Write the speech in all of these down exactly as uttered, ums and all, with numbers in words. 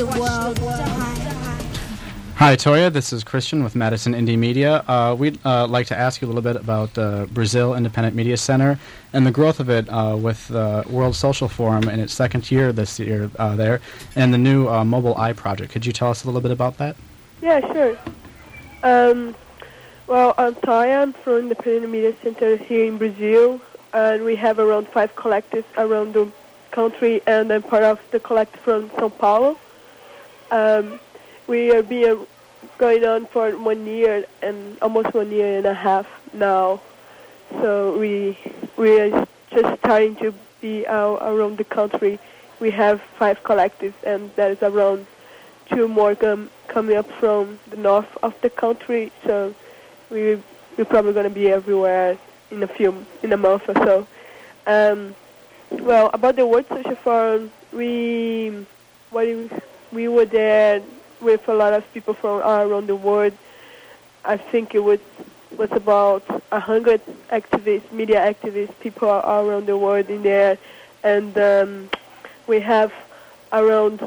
the world. Hi, Toya. This is Christian with Madison Indie Media. Uh, we'd uh, like to ask you a little bit about uh, Brazil Independent Media Center and the growth of it uh, with the World Social Forum in its second year this year uh, there, and the new uh, Mobile Eye project. Could you tell us a little bit about that? Yeah, sure. Um, well, I'm Toya. I'm from Independent Media Center here in Brazil, and we have around five collectives around the country, and I'm part of the collective from São Paulo. Um, we are being going on for one year and almost one year and a half now. So we we are just starting to be out around the country. We have five collectives, and there is around two more com- coming up from the north of the country. So we we're probably going to be everywhere in a few in a month or so. Um, well, about the World Social Forum, we we we were there with a lot of people from all around the world. I think it was was about a hundred activists, media activists, people all around the world in there, and um, we have around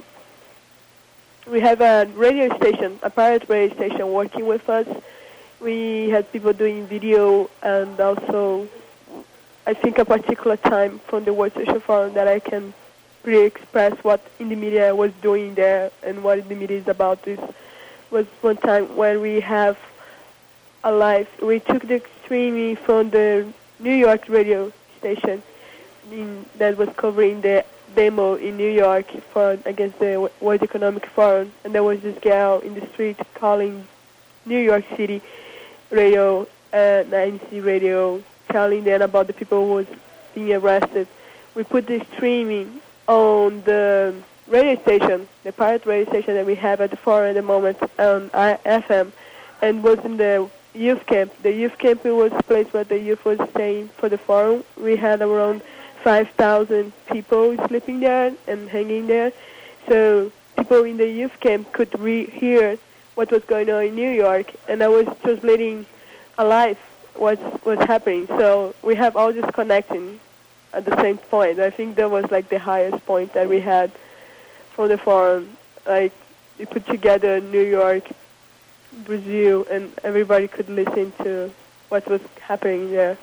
we have a radio station, a pirate radio station, working with us. We had people doing video, and also I think a particular time from the World Social Forum that I can really express what indie media was doing there and what indie media is about. This was one time when we have a live. We took the streaming from the New York radio station in, that was covering the demo in New York for against the World Economic Forum, and there was this girl in the street calling New York City radio and N C radio, telling them about the people who was being arrested. We put the streaming on the radio station, the pirate radio station that we have at the forum at the moment on F M, and was in the youth camp. The youth camp was a place where the youth was staying for the forum. We had around five thousand people sleeping there and hanging there. So people in the youth camp could re- hear what was going on in New York, and I was translating alive what was happening. So we have all this connecting at the same point. I think that was like the highest point that we had for the forum. Like we put together New York, Brazil, and everybody could listen to what was happening there.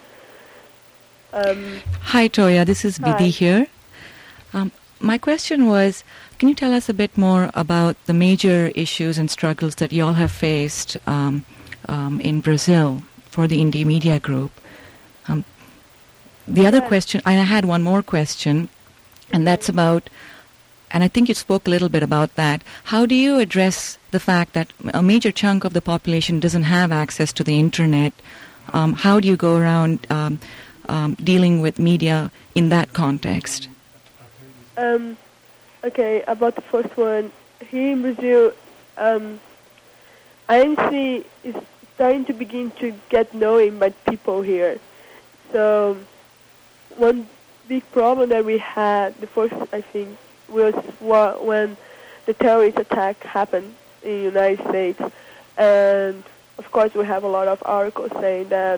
Um, Hi, Toya. This is Bidi hi. here. Um, my question was, can you tell us a bit more about the major issues and struggles that you all have faced um, um, in Brazil for the Indie Media Group? Um, the other Yeah. question, I had one more question, and that's about, and I think you spoke a little bit about that. How do you address the fact that a major chunk of the population doesn't have access to the internet? Um, how do you go around um, um, dealing with media in that context? Um, okay, about the first one, here in Brazil, um, I N C is starting to begin to get known by people here. So one big problem that we had, the first, I think, was wha- when the terrorist attack happened in the United States. And, of course, we have a lot of articles saying that,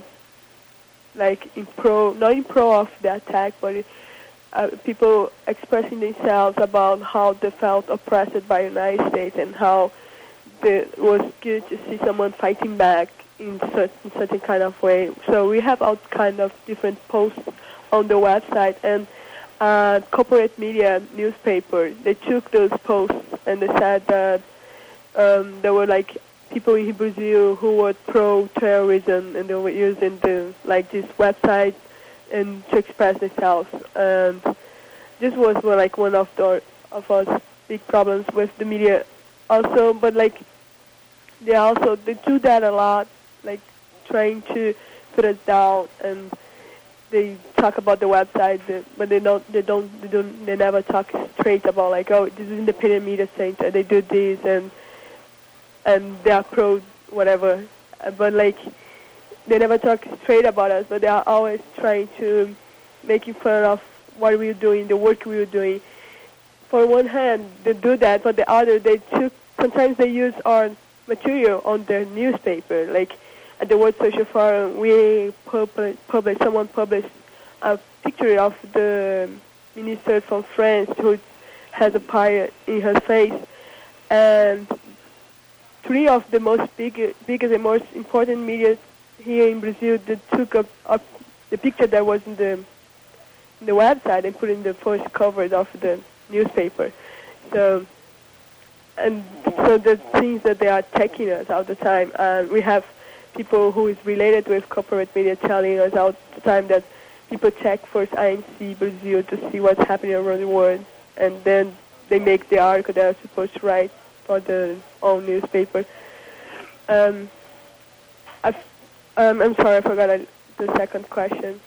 like, in pro, not in pro of the attack, but uh, people expressing themselves about how they felt oppressed by the United States and how it was good to see someone fighting back in such, in such a kind of way. So we have all kind of different posts on the website, and uh, corporate media newspaper, they took those posts and they said that um, there were like people in Brazil who were pro-terrorism, and they were using the like this website and to express themselves. And this was well, like one of the of us big problems with the media also. But like they also they do that a lot, like trying to put us down, and they talk about the website, but they don't they don't they don't they never talk straight about like, oh, this is independent media center, they do this and and they are pro whatever, but like they never talk straight about us, but they are always trying to making fun of what we were doing, the work we were doing. For one hand, they do that, but the other, they took sometimes they use our material on their newspaper. Like at the World Social Forum, we published, published someone published a picture of the minister from France who has a pirate in her face, and three of the most big, biggest and most important media here in Brazil that took up, up the picture that was in the, in the website and put in the first cover of the newspaper. So, and so the things that they are attacking us all the time. And we have people who is related with corporate media telling us all the time that people check first I M C Brazil to see what's happening around the world, and then they make the article they're supposed to write for the own newspaper. Um, I've, um, I'm sorry, I forgot I, the second question.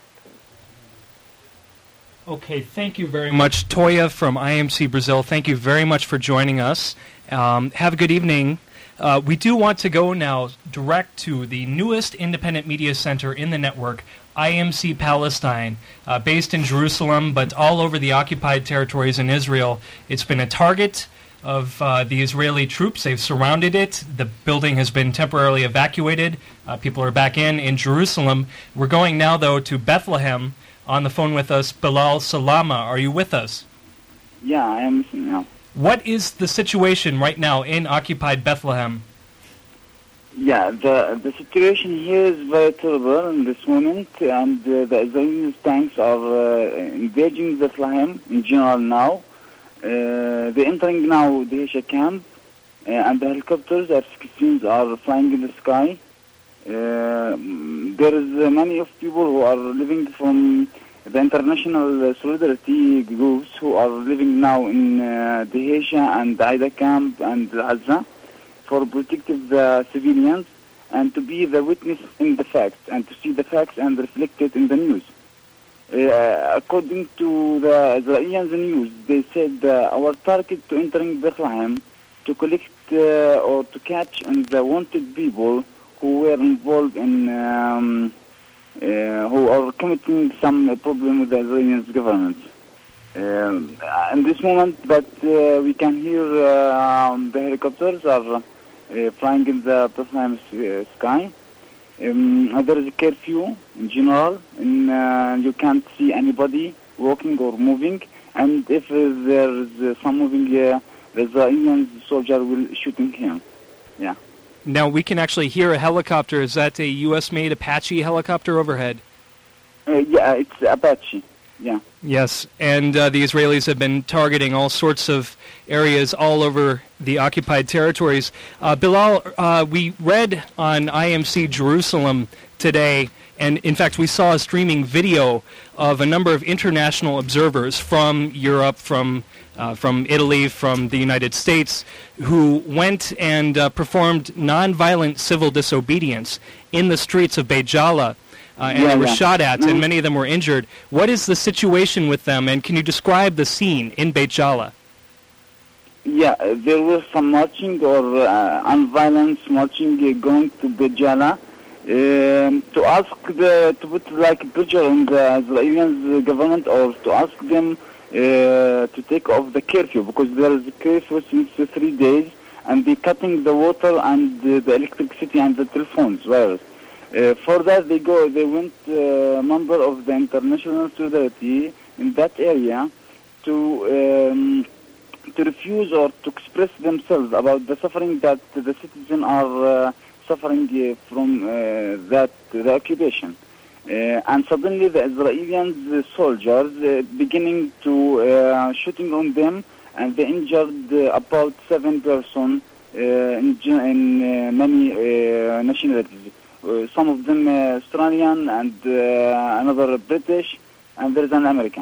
Okay, thank you very much, Toya from I M C Brazil. Thank you very much for joining us. Um, have a good evening. Uh, we do want to go now direct to the newest independent media center in the network, I M C Palestine, uh, based in Jerusalem, but all over the occupied territories in Israel. It's been a target of uh, the Israeli troops. They've surrounded it. The building has been temporarily evacuated. Uh, people are back in in Jerusalem. We're going now, though, to Bethlehem. On the phone with us, Bilal Salama. Are you with us? Yeah, I am listening now. What is the situation right now in occupied Bethlehem? Yeah, the the situation here is very terrible in this moment, and uh, the Israeli tanks are uh, invading Bethlehem in general now. Uh, they're entering now the Hesha camp, uh, and the helicopters, F sixteens, are flying in the sky. Uh, there is uh, many of people who are living from the international solidarity groups who are living now in uh, the Hesha and the Aida camp and Gaza for protecting the civilians and to be the witness in the facts and to see the facts and reflect it in the news. Uh, according to the Israeli news, they said uh, our target to entering Bethlehem to collect uh, or to catch and the wanted people who were involved in, um, uh, who are committing some uh, problem with the Israeli government. Um, in this moment that uh, we can hear uh, um, the helicopters are uh, flying in the Bethlehem uh, sky. Um, there is a curfew in general, and uh, you can't see anybody walking or moving. And if uh, there is uh, some moving, uh, the Israeli soldier will shooting him. Yeah. Now, we can actually hear a helicopter. Is that a U S-made Apache helicopter overhead? Uh, yeah, it's Apache. Yeah. Yes, and uh, the Israelis have been targeting all sorts of areas all over the occupied territories. Uh, Bilal, uh, we read on I M C Jerusalem today, and in fact we saw a streaming video of a number of international observers from Europe, from uh, from Italy, from the United States, who went and uh, performed nonviolent civil disobedience in the streets of Beit Jala. Uh, and yeah, they were yeah. shot at, no. and many of them were injured. What is the situation with them, and can you describe the scene in Beit Jala? Yeah, uh, there was some marching or uh, unviolent marching uh, going to Beit Jala um, to ask the, to put like pressure on the Israeli government or to ask them uh, to take off the curfew, because there is a curfew since uh, three days, and they're cutting the water and uh, the electricity and the telephones wires. Uh, for that, they go. They went uh, member of the international solidarity in that area to um, to refuse or to express themselves about the suffering that the citizens are uh, suffering uh, from uh, that the occupation. Uh, and suddenly, the Israeli soldiers uh, beginning to uh, shooting on them, and they injured uh, about seven persons uh, in, in uh, many uh, nationalities. Uh, some of them uh, Australian and uh, another British, and there is an American.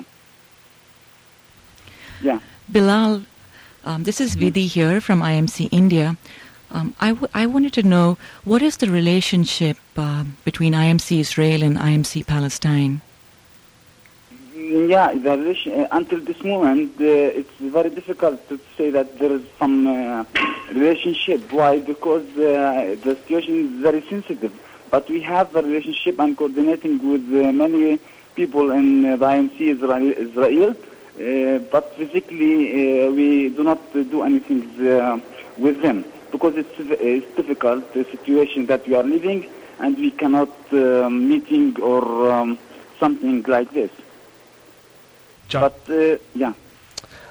Yeah. Bilal, um, this is Vidhi here from I M C India. Um, I, w- I wanted to know, what is the relationship uh, between I M C Israel and I M C Palestine? Yeah, the relation, uh, until this moment, uh, it's very difficult to say that there is some uh, relationship. Why? Because uh, the situation is very sensitive. But we have a relationship and coordinating with uh, many people in uh, the I M C Israel, Israel uh, but physically uh, we do not uh, do anything uh, with them, because it's, it's difficult, the situation that we are living, and we cannot uh, meeting or um, something like this. John. But, uh, yeah.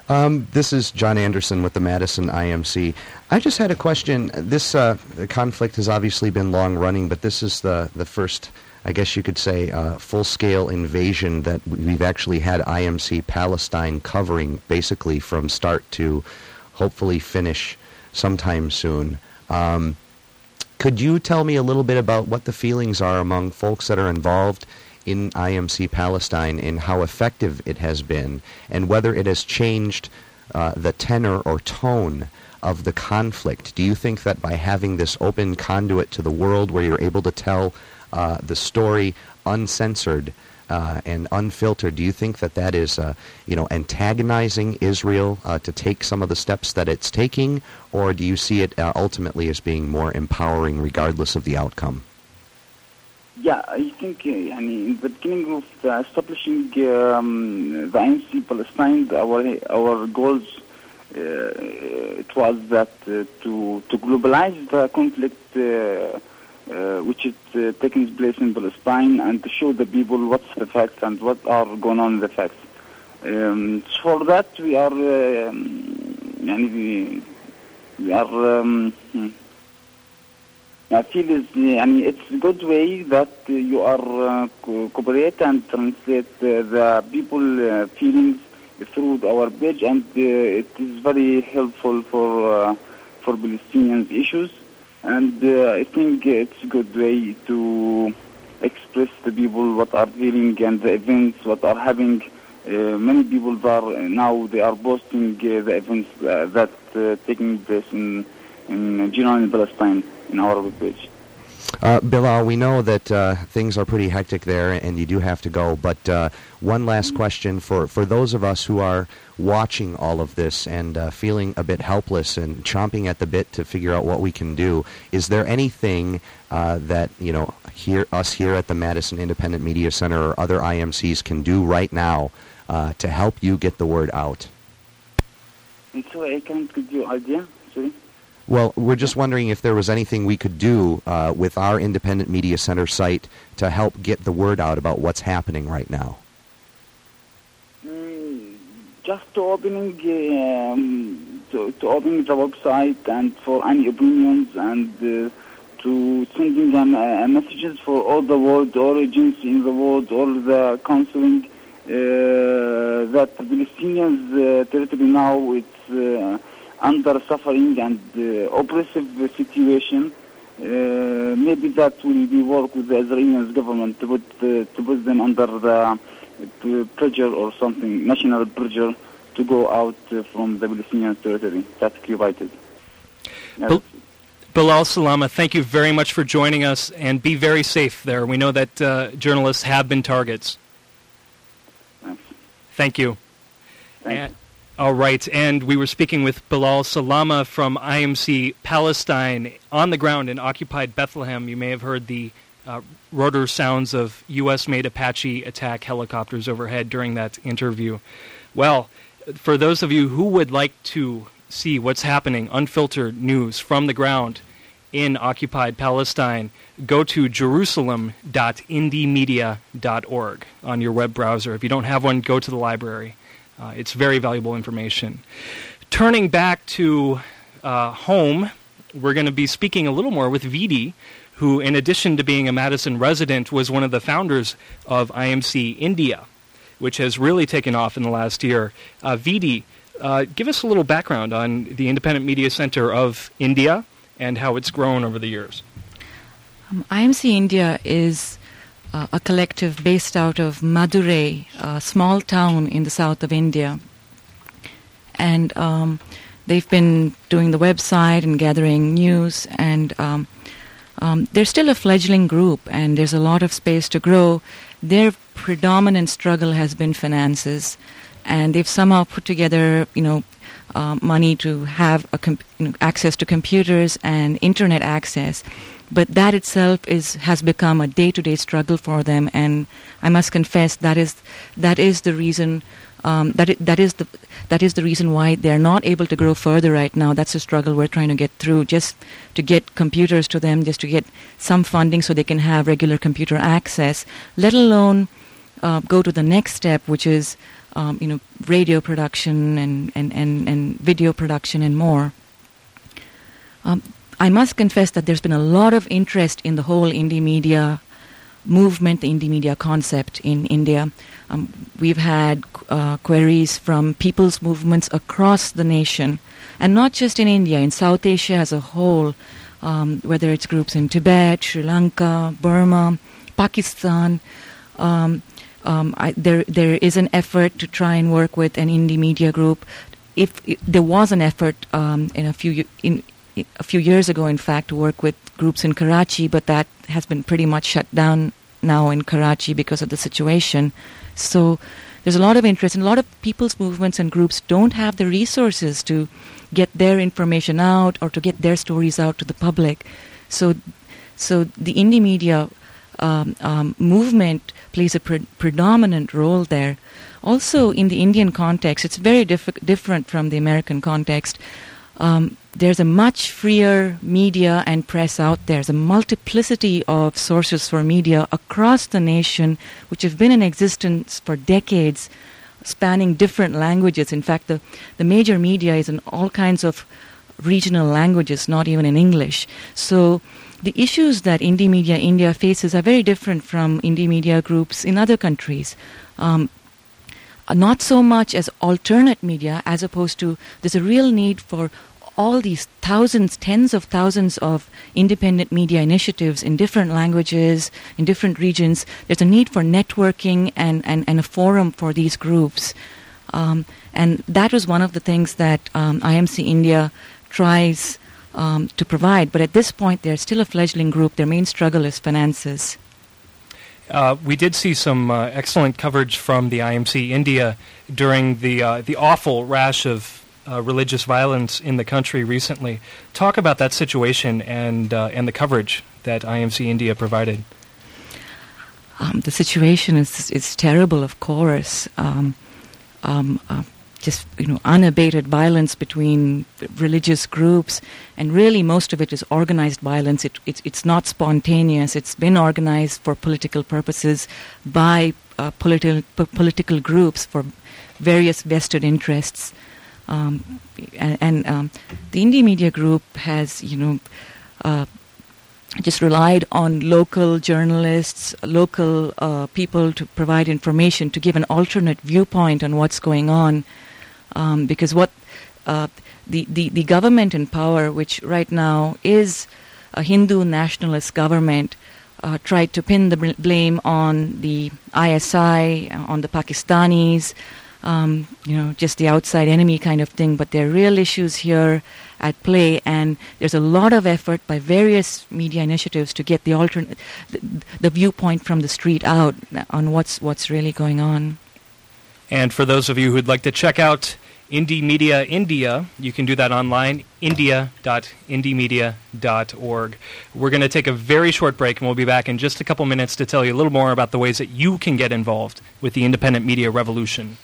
Um, this is John Anderson with the Madison I M C. I just had a question. This uh, conflict has obviously been long running, but this is the, the first, I guess you could say, uh, full-scale invasion that we've actually had I M C Palestine covering, basically from start to hopefully finish sometime soon. Um, could you tell me a little bit about what the feelings are among folks that are involved in I M C Palestine and how effective it has been, and whether it has changed uh, the tenor or tone of the conflict? Do you think that by having this open conduit to the world where you're able to tell uh, the story uncensored uh, and unfiltered, do you think that that is uh, you know, antagonizing Israel uh, to take some of the steps that it's taking, or do you see it uh, ultimately as being more empowering regardless of the outcome? Yeah, I think uh, I mean, in the beginning of the establishing um, the I M C Palestine, our our goals uh, it was that uh, to to globalize the conflict uh, uh, which is uh, taking place in Palestine, and to show the people what's the facts and what are going on in the facts. Um, so for that, we are uh, um, we, we are. Um, I feel is, I mean, it's a good way that uh, you are uh, co- cooperate and translate uh, the people uh, feelings through our page, and uh, it is very helpful for uh, for Palestinians issues. And uh, I think it's a good way to express the people what are feeling and the events what are having. Uh, many people are now they are posting uh, the events uh, that uh, taking place in in general in Palestine in our webpage. Uh, Bilal, we know that uh, things are pretty hectic there and you do have to go, but uh, one last question for, for those of us who are watching all of this and uh, feeling a bit helpless and chomping at the bit to figure out what we can do. Is there anything uh, that, you know, here us here at the Madison Independent Media Center or other I M Cs can do right now uh, to help you get the word out? And so I can't give you idea, sorry. Well, we're just wondering if there was anything we could do uh, with our Independent Media Center site to help get the word out about what's happening right now. Mm, just to opening, um, to, to opening the website and for any opinions and uh, to sending them uh, messages for all the world origins in the world, all the counseling uh, that the Palestinians uh, territory now it's. Uh, under suffering and uh, oppressive situation, uh, maybe that will be work with the Israeli government to put, uh, to put them under the uh, pressure or something, national pressure to go out uh, from the Palestinian territory that's occupied. Bel- Bilal Salama, thank you very much for joining us, and be very safe there. We know that uh, journalists have been targets. Thanks. Thank you. Thank and- you. All right, and we were speaking with Bilal Salama from I M C Palestine on the ground in occupied Bethlehem. You may have heard the uh, rotor sounds of U S-made Apache attack helicopters overhead during that interview. Well, for those of you who would like to see what's happening, unfiltered news from the ground in occupied Palestine, go to jerusalem dot indie media dot org on your web browser. If you don't have one, go to the library. Uh, it's very valuable information. Turning back to uh, home, we're going to be speaking a little more with Vidi, who, in addition to being a Madison resident, was one of the founders of I M C India, which has really taken off in the last year. Uh, Vidi, uh, give us a little background on the Independent Media Center of India and how it's grown over the years. Um, I M C India is Uh, a collective based out of Madurai, a small town in the south of India. And um, they've been doing the website and gathering news, and um, um, they're still a fledgling group, and there's a lot of space to grow. Their predominant struggle has been finances, and they've somehow put together, you know, uh, money to have a comp- you know, access to computers and internet access. But that itself is has become a day-to-day struggle for them, and I must confess that is that is the reason um, that it, that is the that is the reason why they're not able to grow further right now. That's a struggle we're trying to get through, just to get computers to them, just to get some funding so they can have regular computer access. Let alone uh, go to the next step, which is um, you know, radio production and, and, and, and video production and more. Um, I must confess that there's been a lot of interest in the whole indie media movement, the indie media concept in India. Um, we've had uh, queries from people's movements across the nation, and not just in India, in South Asia as a whole, um, whether it's groups in Tibet, Sri Lanka, Burma, Pakistan. Um, um, I, there, there is an effort to try and work with an indie media group. If, if there was an effort um, in a few in a few years ago, in fact, to work with groups in Karachi, but that has been pretty much shut down now in Karachi because of the situation. So there's a lot of interest, and a lot of people's movements and groups don't have the resources to get their information out or to get their stories out to the public. So, so the indie media um, um, movement plays a pre- predominant role there. Also, in the Indian context, it's very diff- different from the American context. Um, there's a much freer media and press out there. There's a multiplicity of sources for media across the nation, which have been in existence for decades, spanning different languages. In fact, the, the major media is in all kinds of regional languages, not even in English. So the issues that Indie Media India faces are very different from indie media groups in other countries. Um, not so much as alternate media, as opposed to there's a real need for all these thousands, tens of thousands of independent media initiatives in different languages, in different regions. There's a need for networking and, and, and a forum for these groups. Um, and that was one of the things that um, I M C India tries um, to provide. But at this point, they're still a fledgling group. Their main struggle is finances. Uh, we did see some uh, excellent coverage from the I M C India during the uh, the awful rash of uh, religious violence in the country recently. Talk about that situation and uh, and the coverage that I M C India provided. Um, the situation is is terrible, of course. Um, um, uh, just you know, unabated violence between religious groups, and really most of it is organized violence. It, it it's not spontaneous. It's been organized for political purposes by uh, political p- political groups for various vested interests. Um, and and um, the Indie Media Group has, you know, uh, just relied on local journalists, local uh, people to provide information, to give an alternate viewpoint on what's going on. Um, because what uh, the, the, the government in power, which right now is a Hindu nationalist government, uh, tried to pin the bl- blame on the I S I, on the Pakistanis, um, you know, just the outside enemy kind of thing. But there are real issues here at play, and there's a lot of effort by various media initiatives to get the alternate, the, the viewpoint from the street out on what's what's really going on. And for those of you who'd like to check out Indie Media India, you can do that online, india dot indie media dot org. We're going to take a very short break, and we'll be back in just a couple minutes to tell you a little more about the ways that you can get involved with the independent media revolution.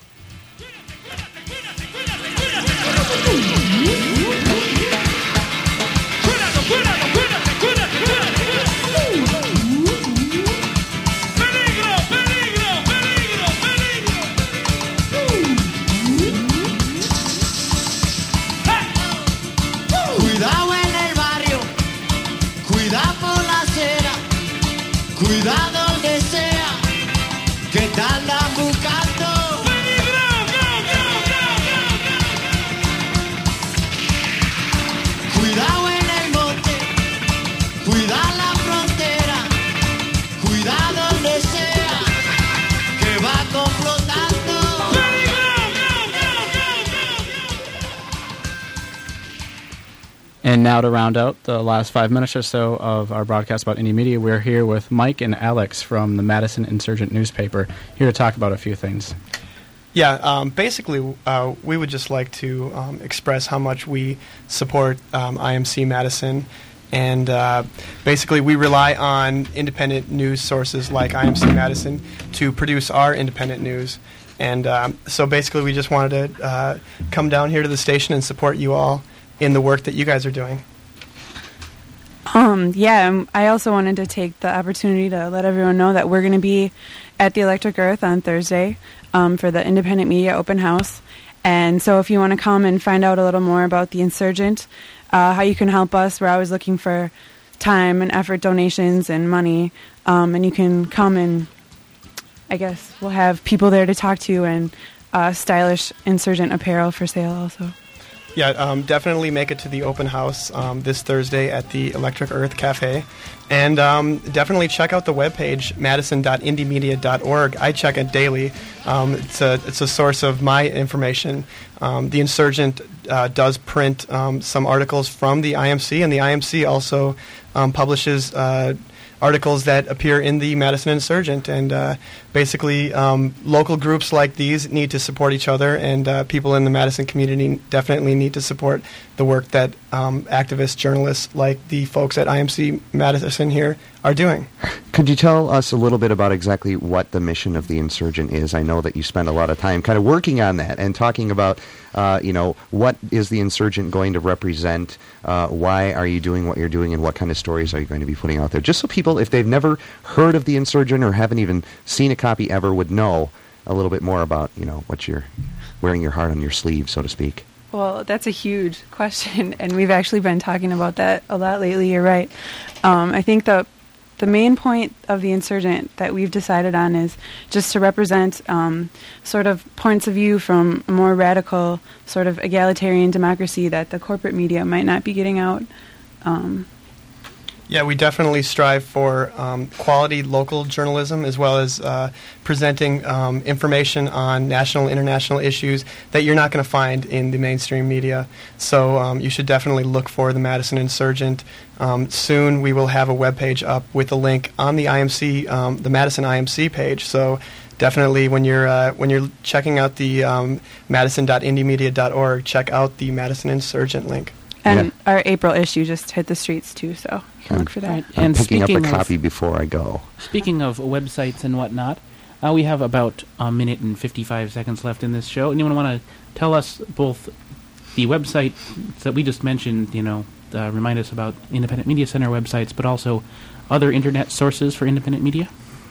Cuidado donde sea, que te andan buscando. ¡Peligro! ¡Go, go, go, go, go! Cuidado en el monte, cuidado la frontera, cuidado donde sea, que va complotando. ¡Peligro! Go, go, go, go, go! And now to round out the last five minutes or so of our broadcast about indie media, we're here with Mike and Alex from the Madison Insurgent newspaper, here to talk about a few things. Yeah, um, basically, uh, we would just like to um, express how much we support um, I M C Madison. And uh, basically, we rely on independent news sources like I M C Madison to produce our independent news. And um, so basically, we just wanted to uh, come down here to the station and support you all in the work that you guys are doing. Um, yeah, um, I also wanted to take the opportunity to let everyone know that we're going to be at the Electric Earth on Thursday um, for the Independent Media Open House. And so if you want to come and find out a little more about the Insurgent, uh, how you can help us, we're always looking for time and effort donations and money. Um, and you can come and, I guess, we'll have people there to talk to and uh, stylish Insurgent apparel for sale also. Yeah, um, definitely make it to the open house um, this Thursday at the Electric Earth Cafe. And um, definitely check out the webpage, madison dot indie media dot org. I check it daily. Um, it's, a, it's a source of my information. Um, the Insurgent uh, does print um, some articles from the I M C, and the I M C also um, publishes uh, articles that appear in the Madison Insurgent. And uh, basically, um, local groups like these need to support each other, and uh, people in the Madison community definitely need to support the work that um, activists, journalists like the folks at I M C Madison here are doing. Could you tell us a little bit about exactly what the mission of the Insurgent is? I know that you spend a lot of time kind of working on that and talking about, uh, you know, what is the Insurgent going to represent, uh, why are you doing what you're doing, and what kind of stories are you going to be putting out there? Just so people, if they've never heard of the Insurgent or haven't even seen a copy ever, would know a little bit more about, you know, what you're wearing your heart on your sleeve, so to speak. Well, that's a huge question, and we've actually been talking about that a lot lately. You're right. Um, I think the the main point of the Insurgent that we've decided on is just to represent um, sort of points of view from a more radical sort of egalitarian democracy that the corporate media might not be getting out. Um, Yeah, we definitely strive for um, quality local journalism, as well as uh, presenting um, information on national and international issues that you're not going to find in the mainstream media. So um, you should definitely look for the Madison Insurgent. Um, soon we will have a webpage up with a link on the I M C, um, the Madison I M C page. So definitely, when you're uh, when you're checking out the um, madison dot indie media dot org, check out the Madison Insurgent link. And Yeah. our April issue just hit the streets too, so you can look for that. Right. I'm And picking up a speaking of- copy before I go. Speaking of websites and whatnot, uh, we have about a minute and fifty-five seconds left in this show. Anyone want to tell us both the website that we just mentioned, you know, uh, remind us about Independent Media Center websites, but also other internet sources for independent media?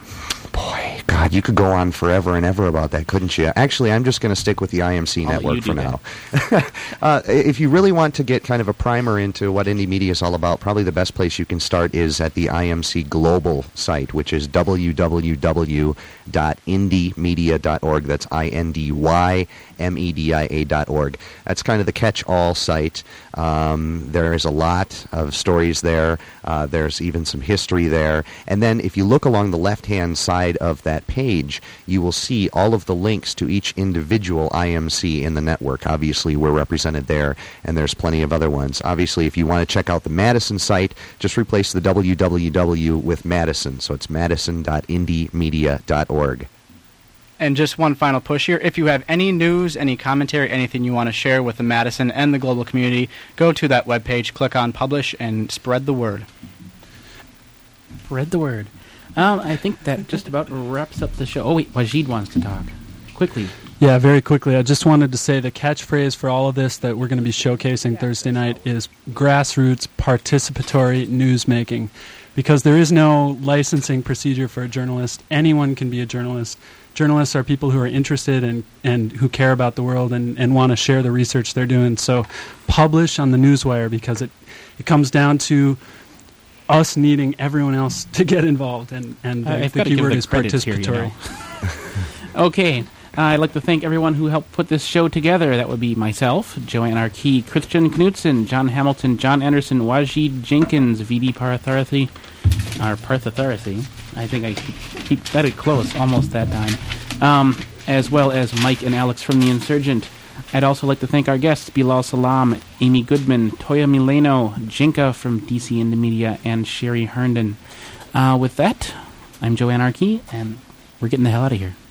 Boy, God, you could go on forever and ever about that, couldn't you? Actually, I'm just going to stick with the I M C I'll let network you for do now. uh, if you really want to get kind of a primer into what indie media is all about, probably the best place you can start is at the I M C Global site, which is w w w dot indie media dot org. That's I N D Y M E D I A dot org. That's kind of the catch-all site. Um, there is a lot of stories there. Uh, there's even some history there. And then if you look along the left-hand side of that page, you will see all of the links to each individual I M C in the network. Obviously, we're represented there, and there's plenty of other ones. Obviously, if you want to check out the Madison site, just replace the w w w with Madison. So it's madison dot indie media dot org. And just one final push here. If you have any news, any commentary, anything you want to share with the Madison and the global community, go to that webpage, click on Publish, and spread the word. Spread the word. Um, I think that just about wraps up the show. Oh, wait, Wajid wants to talk. Quickly. Yeah, very quickly. I just wanted to say the catchphrase for all of this that we're going to be showcasing Thursday night is grassroots participatory newsmaking, because there is no licensing procedure for a journalist. Anyone can be a journalist. Journalists are people who are interested and, and who care about the world and, and want to share the research they're doing. So publish on the Newswire, because it, it comes down to us needing everyone else to get involved, and, and Uh, the, I've the gotta give keyword the is credits here, you participatory. know. Okay. Uh, I'd like to thank everyone who helped put this show together. That would be myself, Joanne Arkey, Christian Knudsen, John Hamilton, John Anderson, Wajid Jenkins, V D Parthasarathy, or Parthasarathy. I think I keep, keep that it close, almost that time. Um, as well as Mike and Alex from The Insurgent. I'd also like to thank our guests, Bilal Salam, Amy Goodman, Toya Mileno, Jinka from D C Indie Media, and Sherry Herndon. Uh, with that, I'm Joanne Arkey, and we're getting the hell out of here.